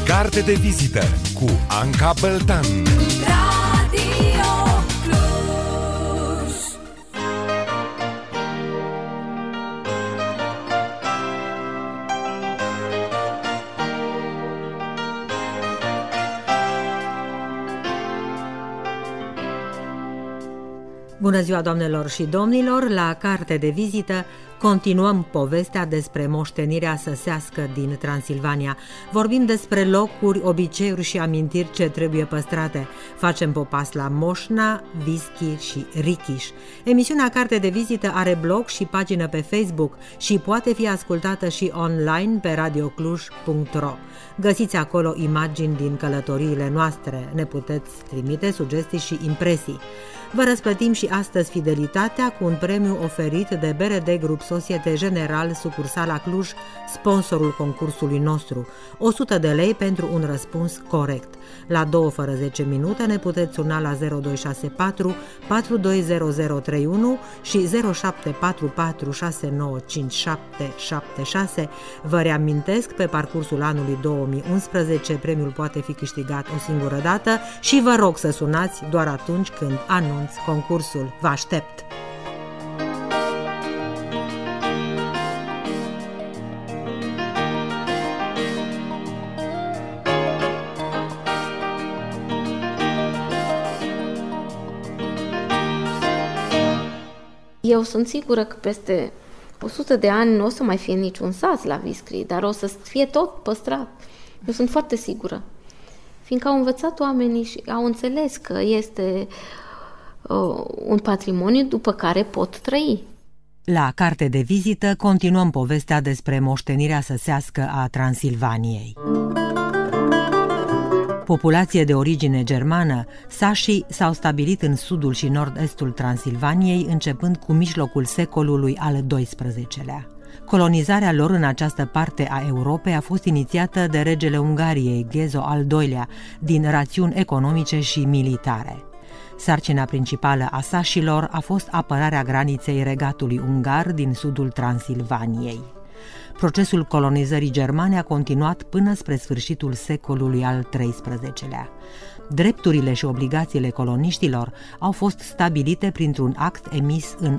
Carte de vizită cu Anca Băltan. Radio Cluj. Bună ziua, doamnelor și domnilor! La Carte de vizită continuăm povestea despre moștenirea săsească din Transilvania. Vorbim despre locuri, obiceiuri și amintiri ce trebuie păstrate. Facem popas la moșna, whisky și richiș. Emisiunea Carte de vizită are blog și pagină pe Facebook și poate fi ascultată și online pe radiocluj.ro. Găsiți acolo imagini din călătoriile noastre. Ne puteți trimite sugestii și impresii. Vă răsplătim și astăzi fidelitatea cu un premiu oferit de BRD Group Societe General, sucursala Cluj, sponsorul concursului nostru. 100 de lei pentru un răspuns corect. La 2 fără 10 minute ne puteți suna la 0264 420031 și 0744 695776. Vă reamintesc, pe parcursul anului 2011 premiul poate fi câștigat o singură dată și vă rog să sunați doar atunci când anunț concursul. Vă aștept! Eu sunt sigură că peste 100 de ani nu o să mai fie niciun sas la Viscri, dar o să fie tot păstrat. Eu sunt foarte sigură. Fiindcă au învățat oamenii și au înțeles că este un patrimoniu după care pot trăi. La Carte de vizită continuăm povestea despre moștenirea săsească a Transilvaniei. Populație de origine germană, sașii s-au stabilit în sudul și nord-estul Transilvaniei începând cu mijlocul secolului al XII-lea. Colonizarea lor în această parte a Europei a fost inițiată de regele Ungariei, Ghezo al II-lea, din rațiuni economice și militare. Sarcina principală a sașilor a fost apărarea graniței regatului ungar din sudul Transilvaniei. Procesul colonizării germane a continuat până spre sfârșitul secolului al XIII-lea. Drepturile și obligațiile coloniștilor au fost stabilite printr-un act emis în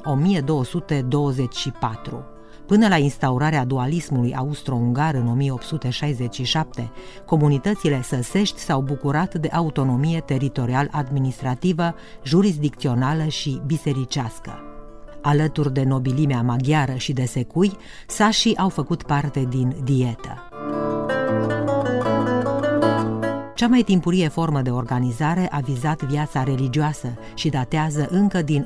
1224. Până la instaurarea dualismului austro-ungar în 1867, comunitățile săsești s-au bucurat de autonomie teritorial-administrativă, jurisdicțională și bisericească. Alături de nobilimea maghiară și de secui, sașii au făcut parte din dietă. Cea mai timpurie formă de organizare a vizat viața religioasă și datează încă din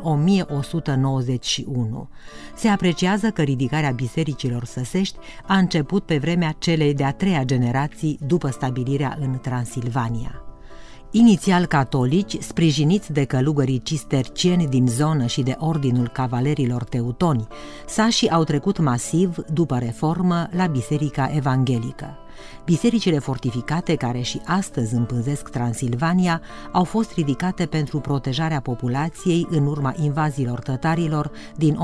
1191. Se apreciază că ridicarea bisericilor săsești a început pe vremea celei de-a treia generații după stabilirea în Transilvania. Inițial catolici, sprijiniți de călugării cistercieni din zonă și de ordinul cavalerilor teutoni, sașii au trecut masiv, după reformă, la biserica evanghelică. Bisericile fortificate, care și astăzi împânzesc Transilvania, au fost ridicate pentru protejarea populației în urma invaziilor tătarilor din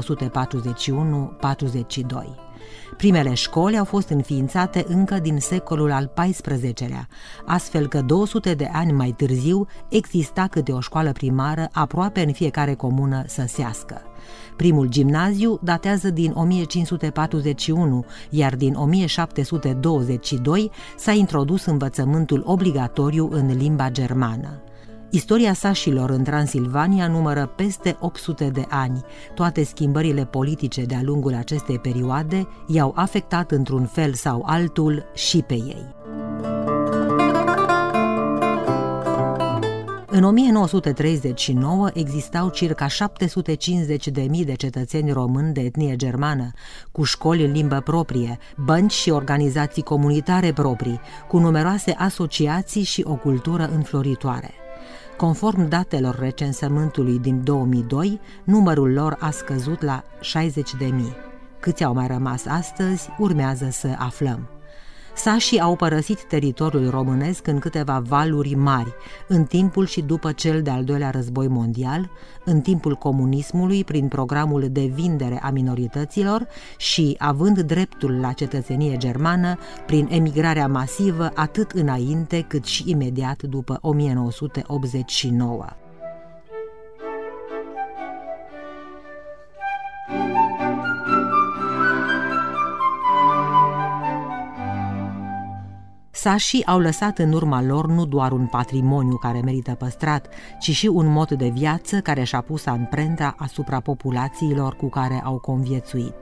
1241-42. Primele școli au fost înființate încă din secolul al XIV-lea, astfel că 200 de ani mai târziu exista câte o școală primară aproape în fiecare comună săsească. Primul gimnaziu datează din 1541, iar din 1722 s-a introdus învățământul obligatoriu în limba germană. Istoria sașilor în Transilvania numără peste 800 de ani. Toate schimbările politice de-a lungul acestei perioade i-au afectat într-un fel sau altul și pe ei. În 1939 existau circa 750.000 de cetățeni români de etnie germană, cu școli în limbă proprie, bănci și organizații comunitare proprii, cu numeroase asociații și o cultură înfloritoare. Conform datelor recensământului din 2002, numărul lor a scăzut la 60.000. Câți au mai rămas astăzi, urmează să aflăm. Sașii au părăsit teritoriul românesc în câteva valuri mari, în timpul și după cel de-al doilea război mondial, în timpul comunismului prin programul de vindere a minorităților și având dreptul la cetățenie germană prin emigrarea masivă atât înainte cât și imediat după 1989. Sașii au lăsat în urma lor nu doar un patrimoniu care merită păstrat, ci și un mod de viață care și-a pus amprenta asupra populațiilor cu care au conviețuit.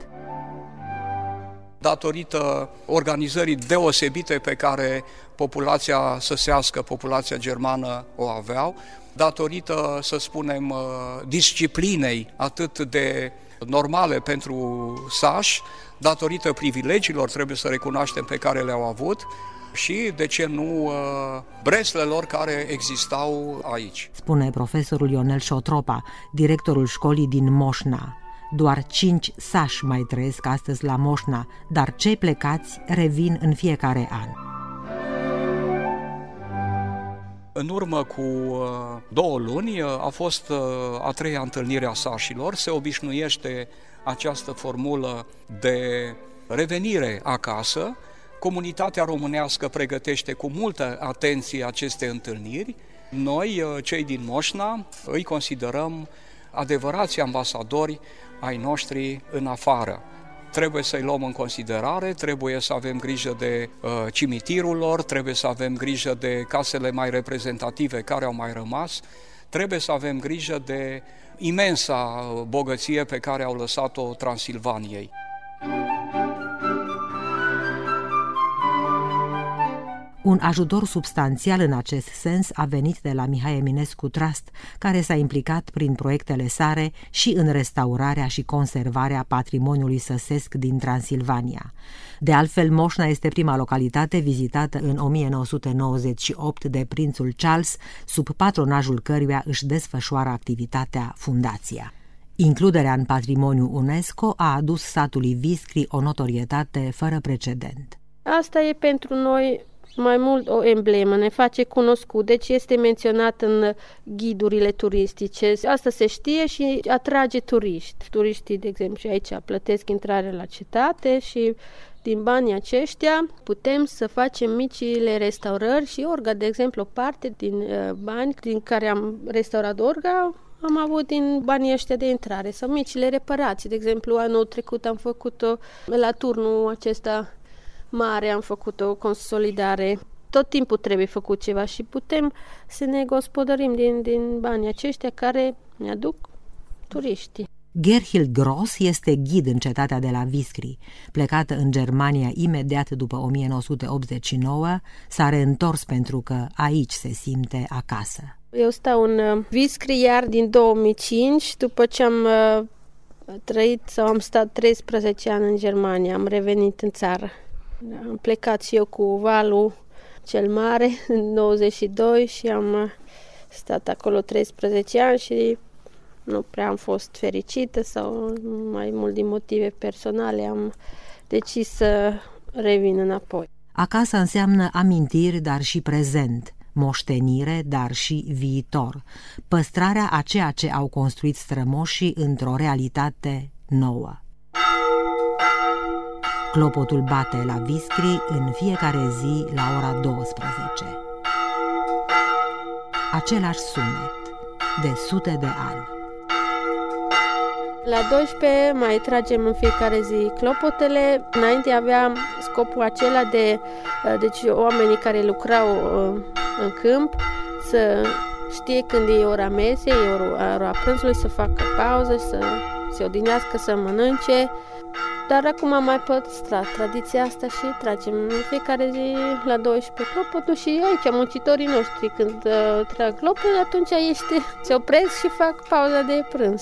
Datorită organizării deosebite pe care populația săsească, populația germană o aveau, datorită, să spunem, disciplinei atât de normale pentru sași, datorită privilegiilor, trebuie să recunoaștem, pe care le-au avut, și, de ce nu, breslelor care existau aici. Spune profesorul Ionel Șotropa, directorul școlii din Moșna. Doar 5 sași mai trăiesc astăzi la Moșna, dar cei plecați revin în fiecare an. În urmă cu 2 luni a fost a 3-a întâlnire a sașilor. Se obișnuiește această formulă de revenire acasă. Comunitatea românească pregătește cu multă atenție aceste întâlniri. Noi, cei din Moșna, îi considerăm adevărați ambasadori ai noștri în afară. Trebuie să-i luăm în considerare, trebuie să avem grijă de cimitirul lor, trebuie să avem grijă de casele mai reprezentative care au mai rămas, trebuie să avem grijă de imensa bogăție pe care au lăsat-o Transilvaniei. Un ajutor substanțial în acest sens a venit de la Mihai Eminescu Trust, care s-a implicat prin proiectele sale și în restaurarea și conservarea patrimoniului săsesc din Transilvania. De altfel, Moșna este prima localitate vizitată în 1998 de prințul Charles, sub patronajul căruia își desfășoară activitatea fundația. Includerea în patrimoniul UNESCO a adus satului Viscri o notorietate fără precedent. Asta e pentru noi mai mult o emblemă, ne face cunoscut, deci este menționat în ghidurile turistice. Asta se știe și atrage turiști. Turiștii, de exemplu, și aici plătesc intrare la cetate și din banii aceștia putem să facem micile restaurări și Orga, de exemplu, o parte din bani din care am restaurat Orga am avut din banii ăștia de intrare sau micile reparații. De exemplu, anul trecut am făcut-o la turnul acesta mare, am făcut o consolidare. Tot timpul trebuie făcut ceva și putem să ne gospodărim din banii aceștia care ne aduc turiștii. Gerhild Gross este ghid în cetatea de la Viscri. Plecată în Germania imediat după 1989, s-a reîntors pentru că aici se simte acasă. Eu stau în Viscri iar din 2005, după ce am trăit sau am stat 13 ani în Germania, am revenit în țară. Am plecat și eu cu valul cel mare în 92 și am stat acolo 13 ani și nu prea am fost fericită sau mai mult din motive personale am decis să revin înapoi. Acasă înseamnă amintiri, dar și prezent, moștenire, dar și viitor, păstrarea a ceea ce au construit strămoșii într-o realitate nouă. Clopotul bate la Viscri în fiecare zi la ora 12. Același sunet de sute de ani. La 12 mai tragem în fiecare zi clopotele. Înainte aveam scopul acela de deci oamenii care lucrau în câmp să știe când e ora mesei, e ora prânzului, să facă pauză, să se odihnească, să mănânce. Dar acum am mai păstrat tradiția asta și tragem în fiecare zi la 12 clopotul și aici muncitorii noștri când trag clopotul, atunci se opresc și fac pauza de prânz.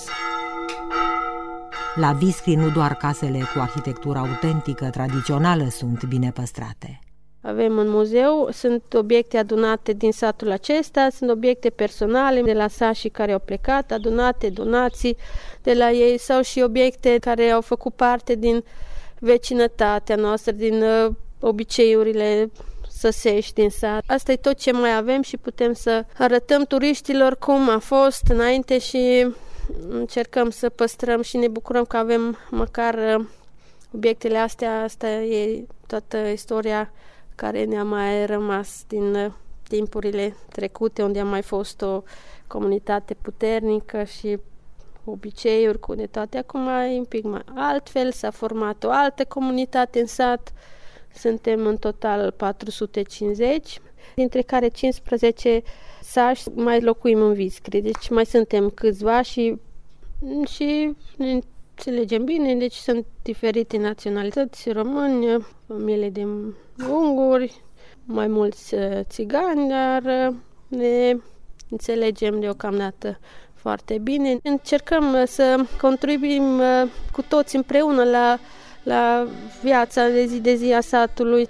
La Viscri nu doar casele cu arhitectură autentică, tradițională sunt bine păstrate. Avem în muzeu, sunt obiecte adunate din satul acesta, sunt obiecte personale de la sașii care au plecat, adunate, donații de la ei sau și obiecte care au făcut parte din vecinătatea noastră, din obiceiurile săsești din sat. Asta e tot ce mai avem și putem să arătăm turiștilor cum a fost înainte și încercăm să păstrăm și ne bucurăm că avem măcar obiectele astea. Asta e toată istoria care ne-a mai rămas din timpurile trecute, unde a mai fost o comunitate puternică și obiceiuri cu de toate. Acum e un pic mai altfel, s-a format o altă comunitate în sat. Suntem în total 450, dintre care 15 sași mai locuim în Viscri. Deci mai suntem câțiva și ne înțelegem bine, deci sunt diferite naționalități, români, familie de unguri, mai mulți țigani, dar ne înțelegem deocamdată foarte bine. Încercăm să contribuim cu toți împreună la viața de zi a satului.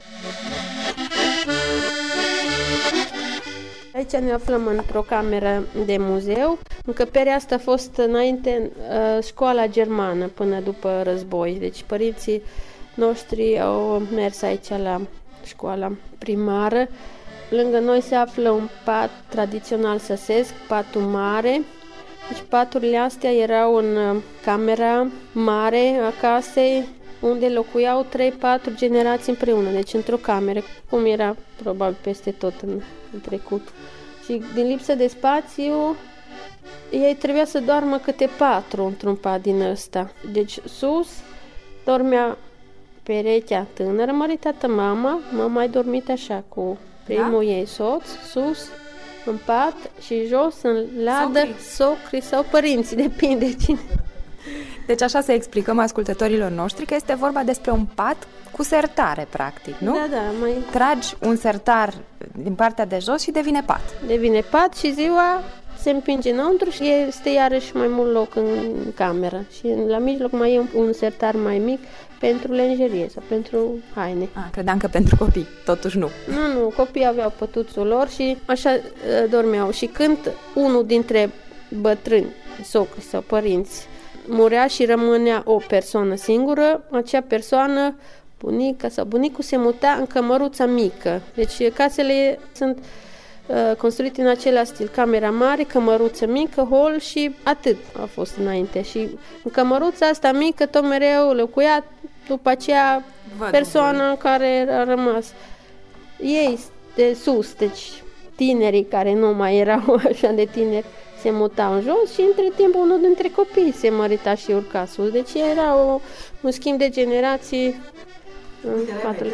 Aici ne aflăm într-o cameră de muzeu. Încăperea asta a fost înainte școala germană până după război. Deci părinții noștri au mers aici la școala primară. Lângă noi se află un pat tradițional săsesc, patul mare. Deci paturile astea erau în camera mare a casei, unde locuiau 3-4 generații împreună, deci într-o cameră, cum era probabil peste tot în trecut. Și din lipsă de spațiu, ei trebuia să doarmă câte 4 într-un pat din ăsta. Deci sus dormea perechea tânără, măritată mama ai dormit așa cu primul ei soț, sus în pat și jos în ladă socrii sau părinții, depinde cine. Deci așa să explicăm ascultătorilor noștri că este vorba despre un pat cu sertare, practic, nu? Da, mai... Tragi un sertar din partea de jos și devine pat. Devine pat și ziua se împinge înăuntru și este iarăși mai mult loc în cameră. Și la mijloc mai e un sertar mai mic pentru lenjerie sau pentru haine. Credeam că pentru copii, totuși nu. Nu, copiii aveau pătuțul lor și așa dormeau. Și când unul dintre bătrâni, socri sau părinți, murea și rămânea o persoană singură, acea persoană, bunica sau bunicul, se muta în cămăruța mică. Deci casele sunt construite în același stil, camera mare, cămăruță mică, hol și atât a fost înainte. Și în cămăruța asta mică tot mereu locuia după aceea persoana care a rămas. Ei de sus, deci tinerii care nu mai erau așa de tineri, se mutau în jos și între timp unul dintre copii se mărita și urca sus. Deci era un schimb de generații în spatele.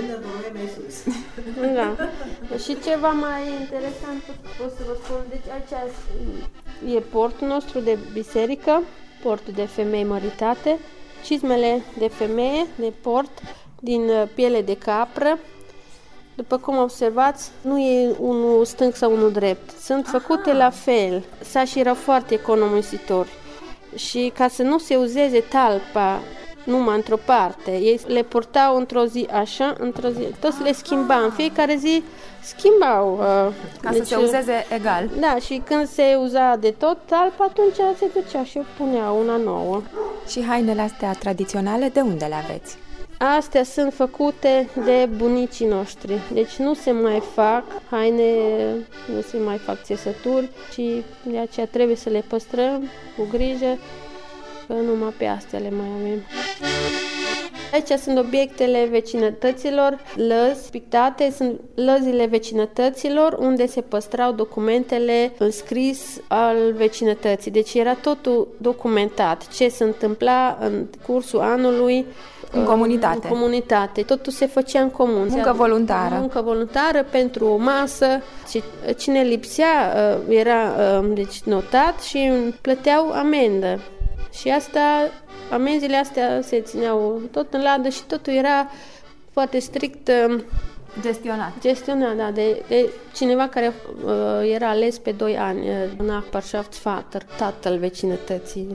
Da. Și ceva mai interesant pot să vă spun, deci aici e portul nostru de biserică, portul de femei măritate, cizmele de femeie de port din piele de capră. După cum observați, nu e unul stâng sau unul drept. Sunt făcute la fel. Sașii erau foarte economisitori. Și ca să nu se uzeze talpa numai într-o parte, ei le purtau într-o zi așa, într-o zi. Toți le schimbau. În fiecare zi schimbau. Ca deci, să se uzeze egal. Da, și când se uza de tot talpa, atunci se ducea și punea una nouă. Și hainele astea tradiționale, de unde le aveți? Astea sunt făcute de bunicii noștri, deci nu se mai fac haine, nu se mai fac țesături și de aceea trebuie să le păstrăm cu grijă, că numai pe astea le mai avem. Aici sunt obiectele vecinătăților, lăzi pictate, sunt lăzile vecinătăților unde se păstrau documentele înscris al vecinătății. Deci era totul documentat, ce se întâmpla în cursul anului în comunitate. În comunitate. Totul se făcea în comun. Muncă voluntară. Muncă voluntară pentru o masă. Și cine lipsea era deci notat și plăteau amendă. Și asta, amenziile astea se țineau tot în ladă și totul era foarte strict gestionat, da, de cineva care era ales pe 2 ani, Nachbarschaftsvater, tatăl vecinătății.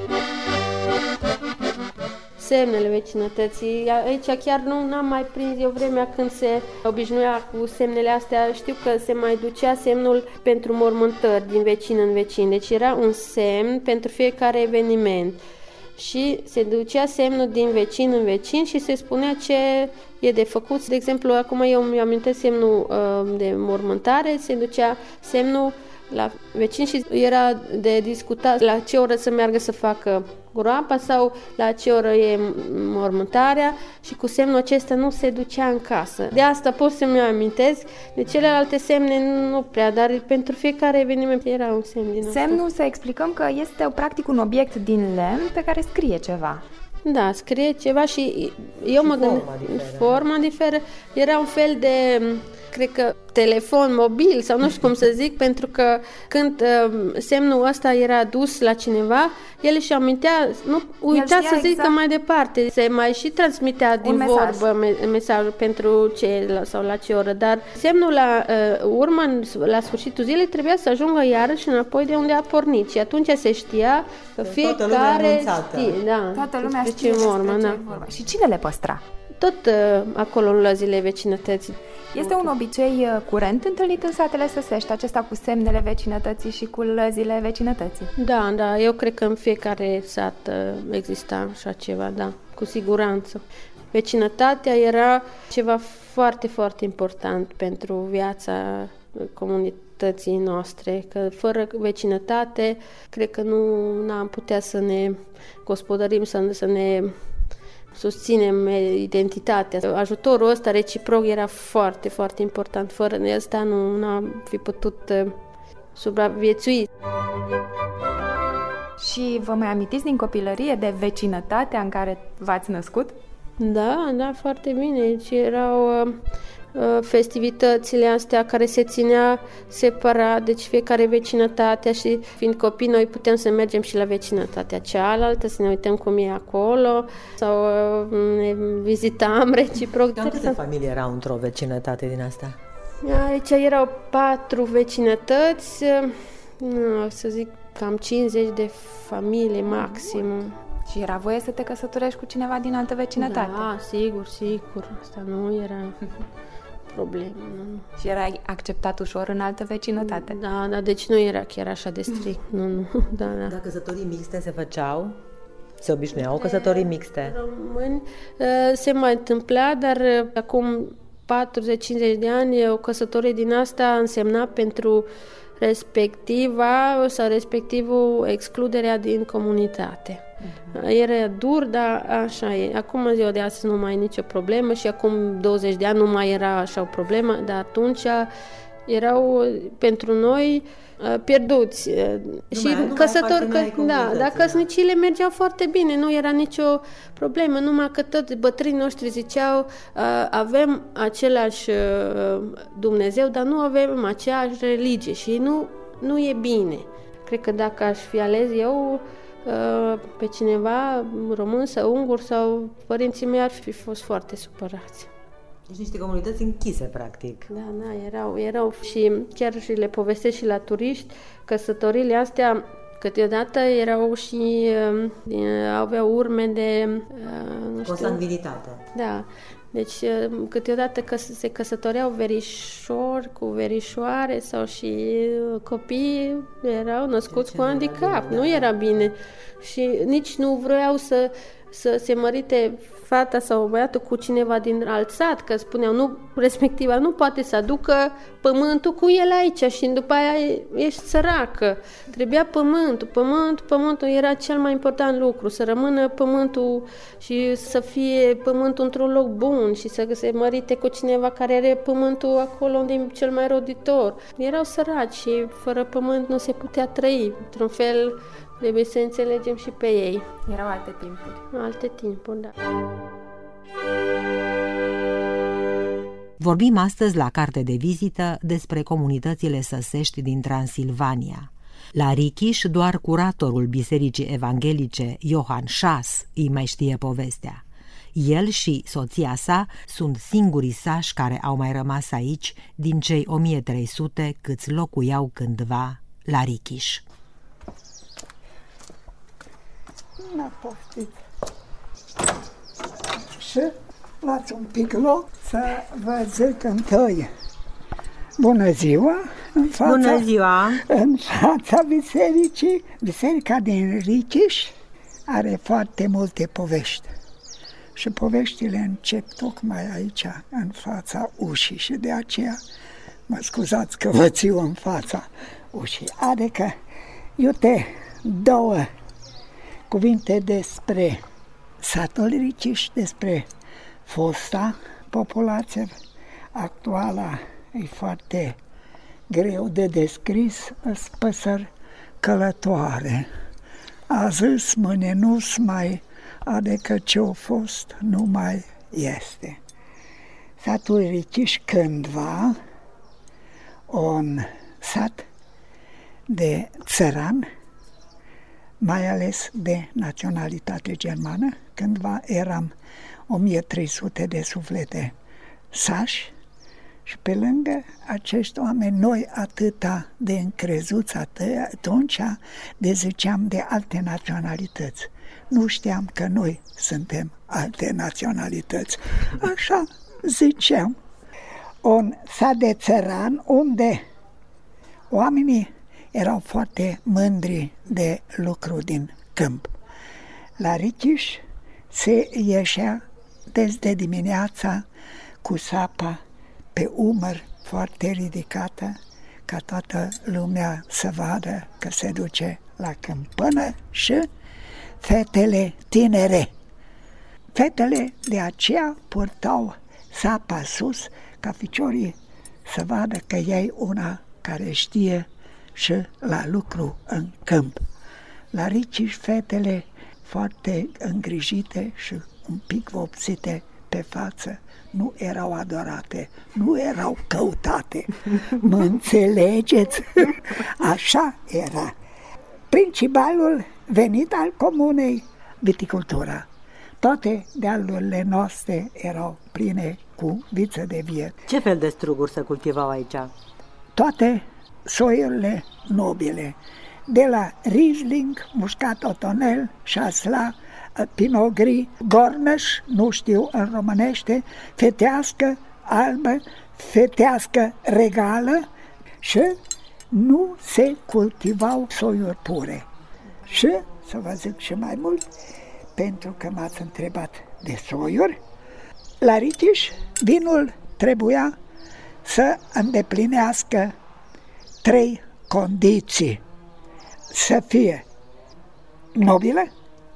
Semnele vecinătății. Aici chiar n-am mai prins eu vremea când se obișnuia cu semnele astea. Știu că se mai ducea semnul pentru mormântări din vecin în vecin. Deci era un semn pentru fiecare eveniment. și se ducea semnul din vecin în vecin și se spunea ce e de făcut. De exemplu, acum eu îmi amintesc semnul de mormântare, se ducea semnul la vecin și era de discutat la ce oră să meargă să facă groapa sau la ce oră e mormântarea și cu semnul acesta nu se ducea în casă. De asta pot să-mi amintesc, de celelalte semne nu prea, dar pentru fiecare eveniment era un semn din asta. Semnul, să explicăm că este practic un obiect din lemn pe care scrie ceva. Da, scrie ceva și eu mă gândesc, forma diferă, era un fel de, cred că, telefon mobil sau nu știu cum să zic, pentru că când semnul ăsta era dus la cineva, el își amintea, nu uita să zică exact mai departe, se mai și transmitea din vorbă mesajul pentru ce sau la ce oră, dar semnul la urmă, la sfârșitul zilei, trebuia să ajungă iarăși înapoi de unde a pornit și atunci se știa că fiecare știe. Da, toată lumea știe despre ce e vorba. Și cine le păstra? Tot acolo în lăzile vecinătății. Este un obicei curent întâlnit în satele săsești, acesta cu semnele vecinătății și cu lăzile vecinătății. Da, eu cred că în fiecare sat exista așa ceva, da, cu siguranță. Vecinătatea era ceva foarte, foarte important pentru viața comunității noastre, că fără vecinătate, cred că nu am putea să ne gospodărim, să ne susținem identitatea. Ajutorul ăsta reciproc era foarte, foarte important. Fără ăsta nu am fi putut supraviețui. Și vă mai amintiți din copilărie de vecinătatea în care v-ați născut? Da, foarte bine. Deci erau festivitățile astea care se ținea separat, deci fiecare vecinătatea și fiind copii noi putem să mergem și la vecinătatea cealaltă, să ne uităm cum e acolo sau ne vizitam reciproc. Cam câte familii erau într-o vecinătate din asta? Aici erau 4 vecinătăți, să zic cam 50 de familii maxim. Și era voie să te căsătorești cu cineva din altă vecinătate? Da, sigur. Asta nu era problemă. Nu. Și erai acceptat ușor în altă vecinătate? Da, deci nu era chiar așa de strict. Nu. Da. Dar căsătorii mixte se făceau? Se obișnuiau căsătorii mixte? Români se mai întâmpla, dar acum 40-50 de ani o căsătorie din asta însemna pentru respectivul excluderea din comunitate. Era dur, dar așa e. Acum, în ziua de astăzi, nu mai e nicio problemă și acum 20 de ani nu mai era așa o problemă, dar atunci erau pentru noi pierduți. Și căsători, dar căsnicile mergeau foarte bine, nu era nicio problemă, numai că toți bătrânii noștri ziceau avem același Dumnezeu, dar nu avem aceeași religie și nu e bine. Cred că dacă aș fi ales eu pe cineva român sau ungur sau părinții mei ar fi fost foarte supărați. Deci niște comunități închise, practic. Da, erau și chiar și le povestesc și la turiști, căsătorile astea câteodată erau și aveau urme de consanguinitate. Da. Deci câteodată se căsătoreau verișori cu verișoare sau și copii erau născuți cu handicap. Nu era bine. Și nici nu vreau să se mărite fata sau băiatul cu cineva din alt sat, că spuneau, respectiva nu poate să aducă pământul cu el aici și după aia ești săracă. Trebuia pământul era cel mai important lucru, să rămână pământul și să fie pământul într-un loc bun și să se mărite cu cineva care are pământul acolo unde e cel mai roditor. Erau săraci și fără pământ nu se putea trăi. Într-un fel, trebuie să înțelegem și pe ei. Erau alte timpuri. Alte timpuri, da. Vorbim astăzi la Carte de Vizită despre comunitățile săsești din Transilvania. La Richiș, doar curatorul Bisericii Evanghelice, Iohan Șas, îi mai știe povestea. El și soția sa sunt singurii sași care au mai rămas aici din cei 1300 câți locuiau cândva la Richiș. N-a poftit. Și luați un pic loc să vă zic întâi bună ziua în fața bisericii, biserica din Richiș, are foarte multe povești. Și poveștile încep tocmai aici, în fața ușii, și de aceea mă scuzați că vă țiu în fața ușii. Adică, iute, 2 cuvinte despre satul Riciș, despre fosta populație. Actuala e foarte greu de descris, îs păsări călătoare. Azi, mâine nu-s mai, adică ce-a fost, nu mai este. Satul Riciș cândva, un sat de țăran, mai ales de naționalitate germană. Cândva eram 1300 de suflete sași și pe lângă acești oameni, noi atâta de încrezuți atunci, de ziceam de alte naționalități. Nu știam că noi suntem alte naționalități. Așa ziceam. Un sat de țăran unde oamenii erau foarte mândri de lucru din câmp. La Riciș se ieșea desde dimineața cu sapa pe umăr foarte ridicată, ca toată lumea să vadă că se duce la câmpănă, și fetele tinere. Fetele de aceea purtau sapa sus, ca ficiorii să vadă că ei una care știe și la lucru în câmp. La Riciș fetele foarte îngrijite și un pic vopsite pe față nu erau adorate, nu erau căutate. Mă înțelegeți? Așa era. Principalul venit al comunei, viticultura. Toate dealurile noastre erau pline cu viță de vie. Ce fel de struguri se cultivau aici? Toate soiurile nobile, de la Riesling, Muscat Otonel, Chasselas, Pinot Gris, Gornăș, nu știu în românește, fetească, albă, fetească regală, și nu se cultivau soiuri pure. Și, să vă zic și mai mult, pentru că m-ați întrebat de soiuri, la Riciș vinul trebuia să îndeplinească 3 condiții. Să fie nobilă,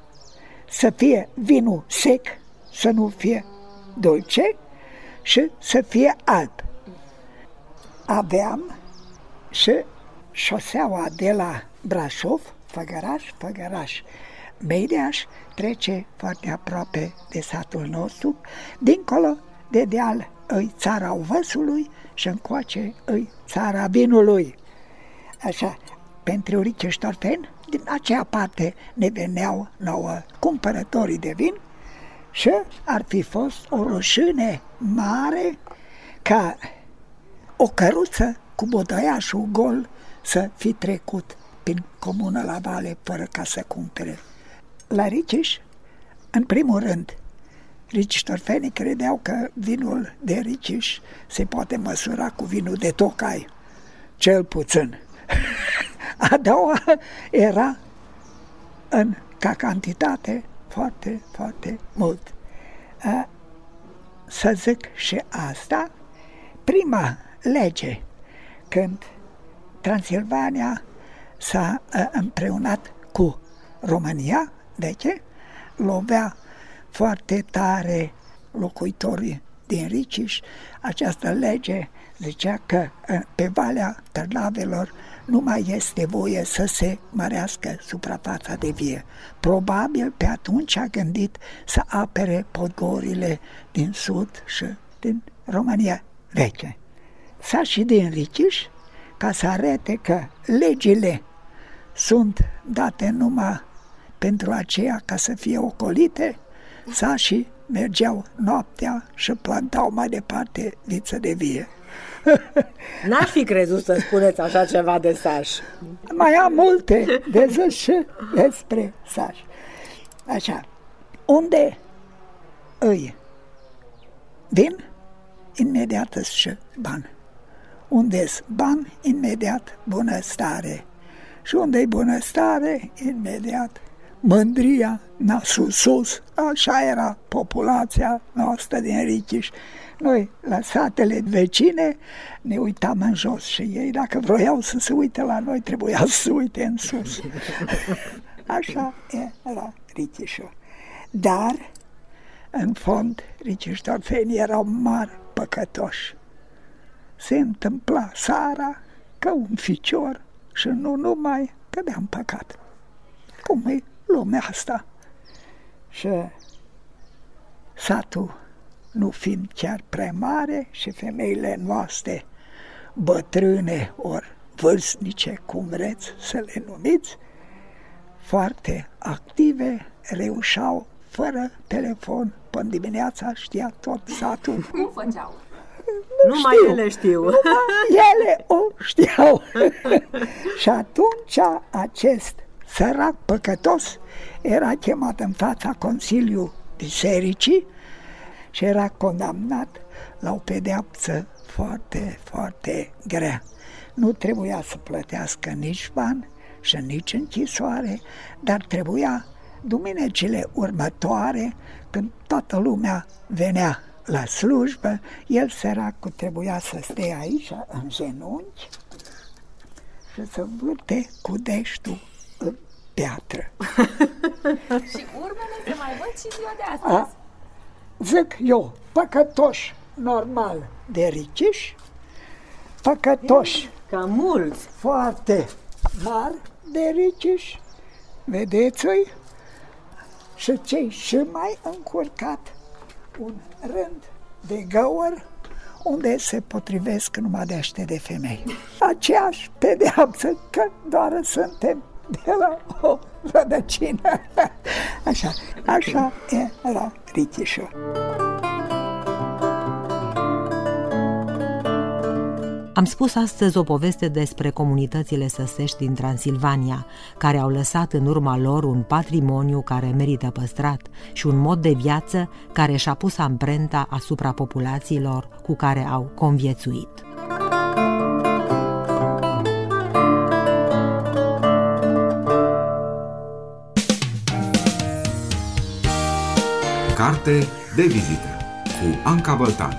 să fie vinul sec, să nu fie dulce, și să fie alb. Aveam și șoseaua de la Brașov, Făgăraș, Mediaș, trece foarte aproape de satul nostru, dincolo de deal îi țara Uvăsului și încoace îi țara vinului. Așa, pentru Riciș-Torfeni, din acea parte ne veneau nouă cumpărătorii de vin și ar fi fost o rușine mare ca o căruță cu bodăiașul gol să fi trecut prin comună la vale fără ca să cumpere. La Riciș, în primul rând, Riciș-Torfenii credeau că vinul de Riciș se poate măsura cu vinul de Tocai, cel puțin. A doua era ca cantitate foarte, foarte mult. Să zic și asta, prima lege când Transilvania s-a împreunat cu România, deci lovea foarte tare locuitorii din Riciș, această lege zicea că pe Valea Târnavelor nu mai este voie să se mărească suprafața de vie. Probabil pe atunci a gândit să apere podgorile din sud și din România veche. Sașii din Riciș, ca să arate că legile sunt date numai pentru aceea ca să fie ocolite, sașii mergeau noaptea și plantau mai departe viță de vie. N-aș fi crezut să spuneți așa ceva de sași. Mai am multe de zis și despre sași. Așa, unde îi vin, imediat îți și bani. Unde-s bani, imediat bunăstare. Și unde-i bunăstare, imediat mândria, sus, așa era populația noastră din Richiș. Noi, la satele vecine, ne uitam în jos și ei, dacă vroiau să se uite la noi, trebuia să se uite în sus. Așa era Richișul. Dar, în fond, richiștorfenii erau mari păcătoși. Se întâmpla seara că un ficior și nu numai cădea în păcat. Cum e lumea asta? Și satul, nu fiind chiar prea mare, și femeile noastre bătrâne ori vârstnice, cum vreți să le numiți, foarte active, reușeau fără telefon. Până dimineața știa tot satul. Cum făceau? Numai ele știu. Ele o știau. Și atunci acest sărac păcătos era chemat în fața Consiliului Bisericii și era condamnat la o pedeapsă foarte, foarte grea. Nu trebuia să plătească nici bani și nici închisoare, dar trebuia duminicile următoare, când toată lumea venea la slujbă, el, săracul, trebuia să stea aici în genunchi și să vârte cu deștul în piatră. Și urmele se mai văd și ziua de astăzi. Zic eu, păcătoși normal de Richiș, păcătoși Ca mulți. foarte mari de Richiș, vedeți-i, și cei și mai încurcat, un rând de găuri unde se potrivesc numai de femei. Aceeași pedeapsă, că doar suntem de la o rădăcină. Așa era Richișul. Am spus astăzi o poveste despre comunitățile săsești din Transilvania, care au lăsat în urma lor un patrimoniu care merită păstrat și un mod de viață care și-a pus amprenta asupra populațiilor cu care au conviețuit. Carte de vizită cu Anca Băltan.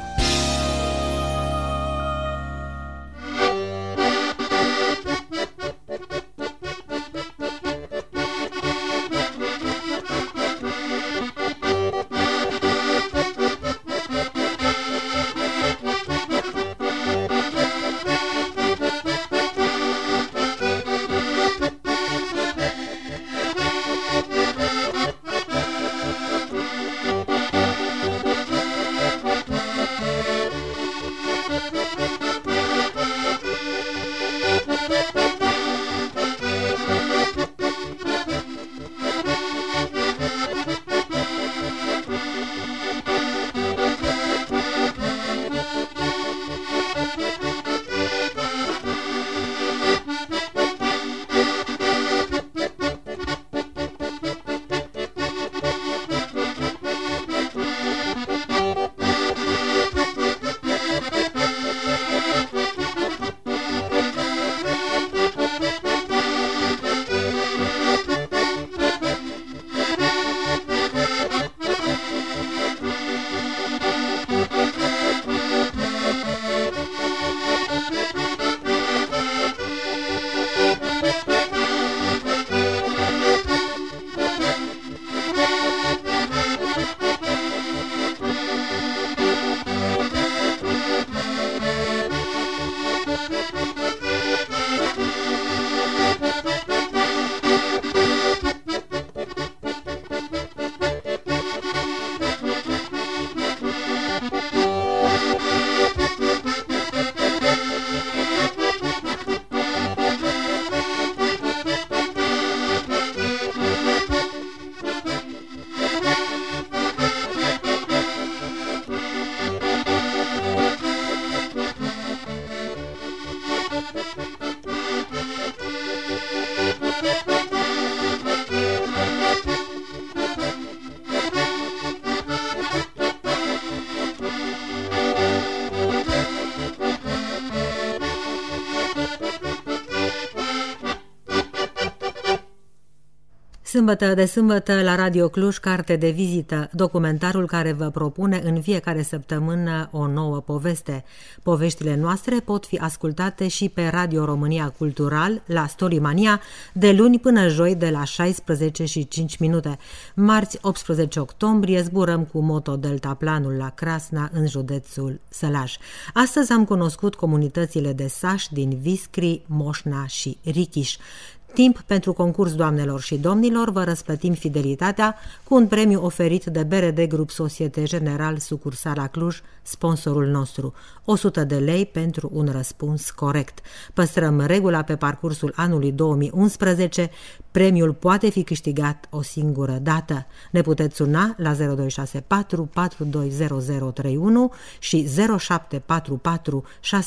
Sâmbătă de sâmbătă la Radio Cluj, carte de vizită, documentarul care vă propune în fiecare săptămână o nouă poveste. Poveștile noastre pot fi ascultate și pe Radio România Cultural, la Storimania, de luni până joi de la 16:05. Marți 18 octombrie zburăm cu Moto Deltaplanul la Crasna, în județul Sălaj. Astăzi am cunoscut comunitățile de sași din Viscri, Moșna și Richiș. Timp pentru concurs, doamnelor și domnilor, vă răsplătim fidelitatea cu un premiu oferit de BRD Grup Societe General sucursala Cluj, sponsorul nostru. 100 de lei pentru un răspuns corect. Păstrăm regula pe parcursul anului 2011. Premiul poate fi câștigat o singură dată. Ne puteți suna la 0264 420031 și 0744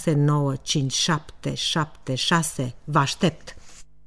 695776. Vă aștept!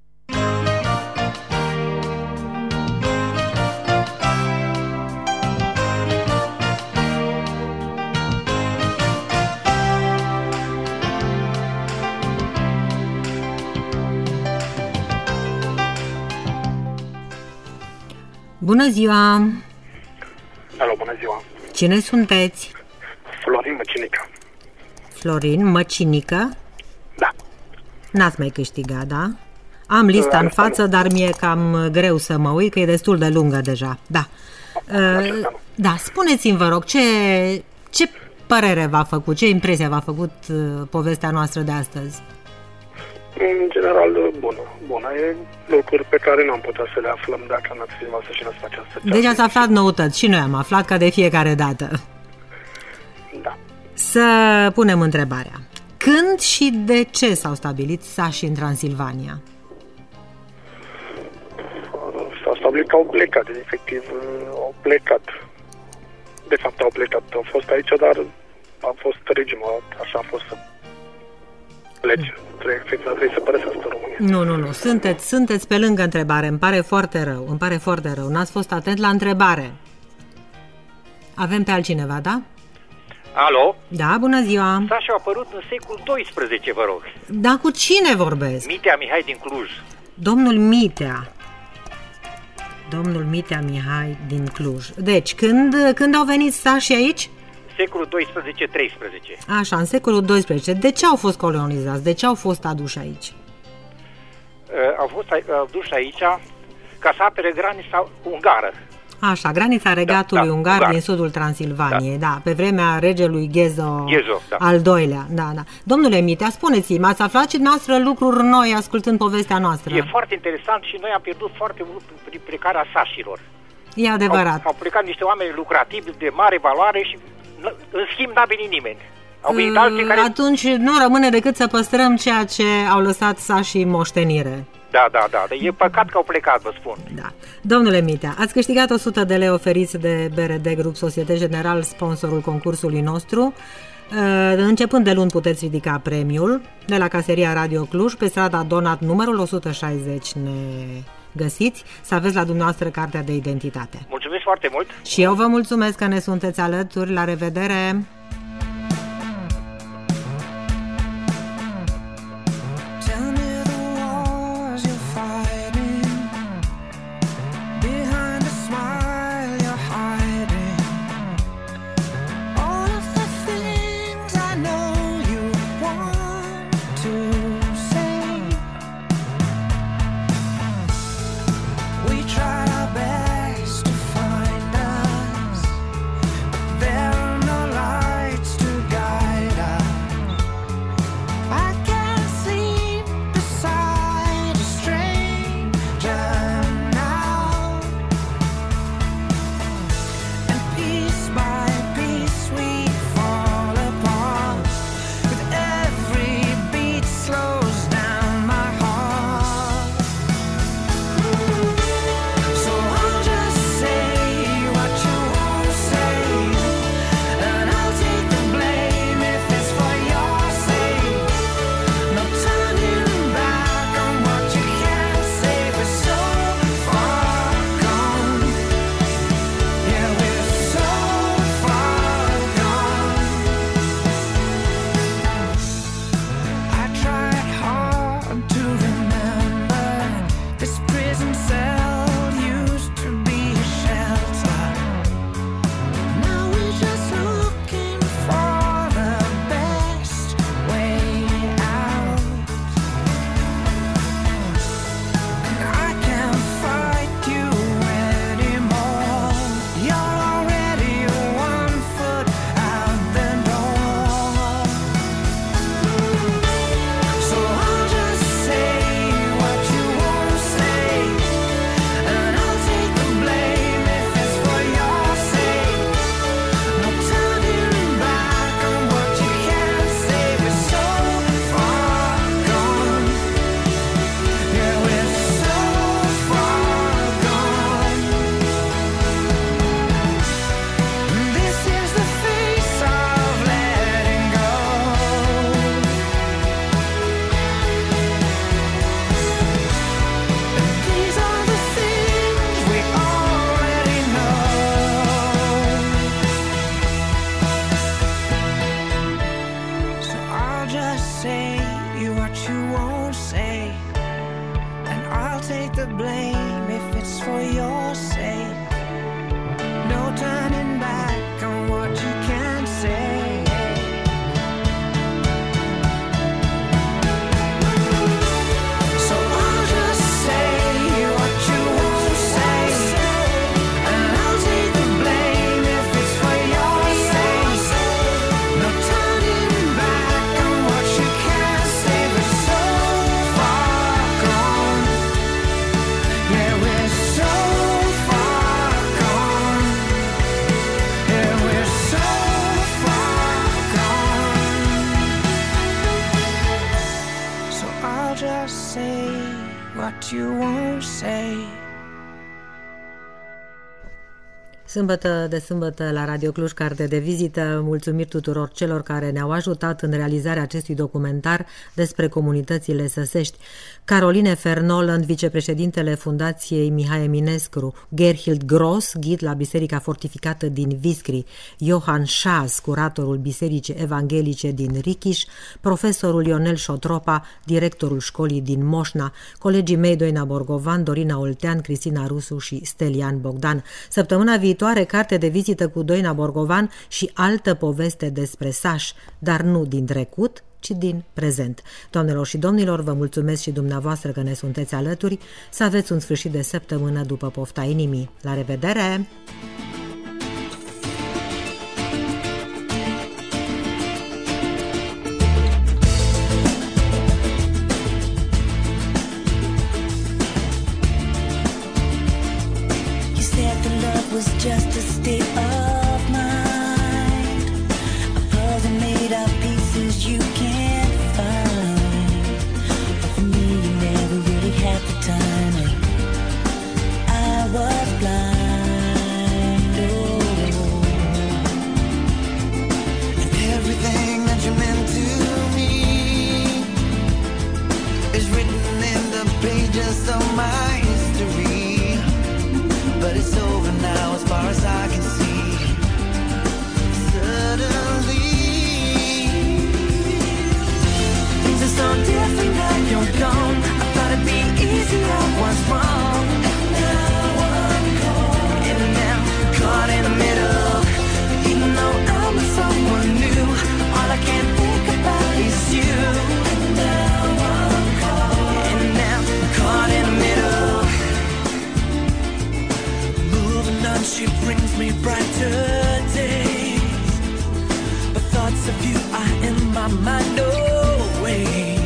Bună ziua! Alo, bună ziua! Cine sunteți? Florin Măcinică. Florin Măcinică? Da. N-ați mai câștigat, da? Am lista în față, dar mi-e cam greu să mă uit, că e destul de lungă deja. Da. Da, spuneți-mi, vă rog, ce părere v-a făcut, ce impresie v-a făcut povestea noastră de astăzi? În general, bună. E lucruri pe care nu am putea să le aflăm dacă n-ați fi voastră și n-ați face asta. Deci ați aflat noutăți și noi am aflat, ca de fiecare dată. Da. Să punem întrebarea. Când și de ce s-au stabilit sașii în Transilvania? S-au stabilit că au plecat, efectiv au plecat. De fapt au plecat, au fost aici, dar a fost regimul, așa a fost să plece. Trebuie să părăsească România. Nu, sunteți pe lângă întrebare, îmi pare foarte rău, n-ați fost atent la întrebare. Avem pe altcineva, da? Alo? Da, bună ziua! Sașii au apărut în secolul XII, vă rog. Da, cu cine vorbesc? Mitea Mihai din Cluj. Domnul Mitea Mihai din Cluj. Deci, când au venit sașii aici? Secolul XII-XIII. Așa, în secolul XII. De ce au fost colonizați? De ce au fost aduși aici? Au fost aduși aici ca să apere granița ungară. Așa, granița regatului ungar din sudul Transilvaniei, da, pe vremea regelui Ghezo al doilea. Da. Domnule Mitea, spuneți-mi, ați aflat și noastră lucruri noi ascultând povestea noastră? E foarte interesant și noi am pierdut foarte mult prin plecarea sașilor. E adevărat. Au plecat niște oameni lucrativi de mare valoare și în schimb n-a venit nimeni. Au venit alții care... Atunci nu rămâne decât să păstrăm ceea ce au lăsat sașii moștenire. Da. E păcat că au plecat, vă spun. Da. Domnule Mitea, ați câștigat 100 de lei oferiți de BRD Grup Societe General, sponsorul concursului nostru. Începând de luni puteți ridica premiul de la Caseria Radio Cluj, pe strada Donat, numărul 160 ne găsiți, să aveți la dumneavoastră cartea de identitate. Mulțumesc foarte mult! Și eu vă mulțumesc că ne sunteți alături. La revedere! There are no lies. I'll just say what you won't say, and I'll take the blame if it's for your sake. No turning back on what you can't say. So I'll just say what you won't say, and I'll take the blame if it's for your sake. No turning back on what you can't say. We're so far gone. Yeah, we're so far gone. Yeah, we're so far gone. So I'll just say what you won't say. Sâmbătă de sâmbătă la Radio Cluj, carte de vizită. Mulțumiri tuturor celor care ne-au ajutat în realizarea acestui documentar despre comunitățile săsești. Caroline Fernoland, vicepreședintele Fundației Mihai Eminescu, Gerhild Gross, ghid la Biserica Fortificată din Viscri, Johan Schaas, curatorul Bisericii Evanghelice din Richiș, profesorul Ionel Șotropa, directorul școlii din Moșna, colegii mei Doina Borgovan, Dorina Oltean, Cristina Rusu și Stelian Bogdan. Săptămâna viitoare, carte de vizită cu Doina Borgovan și altă poveste despre Saș, dar nu din trecut, ci din prezent. Doamnelor și domnilor, vă mulțumesc și dumneavoastră că ne sunteți alături. Să aveți un sfârșit de săptămână după pofta inimii. La revedere! Was just a state of mind, a puzzle made of pieces you can't find. But for me, you never really had the time. I was blind, and everything that you meant to me is written in the pages of my history. But it's over now as far as I can see. Suddenly things are so different now you're gone. I thought it'd be easy, I was wrong. And now I'm caught, and now caught in the middle. Even though I'm with someone new, all I can think about is you. And now I'm caught, and now caught in the middle. She brings me brighter days, but thoughts of you are in my mind always.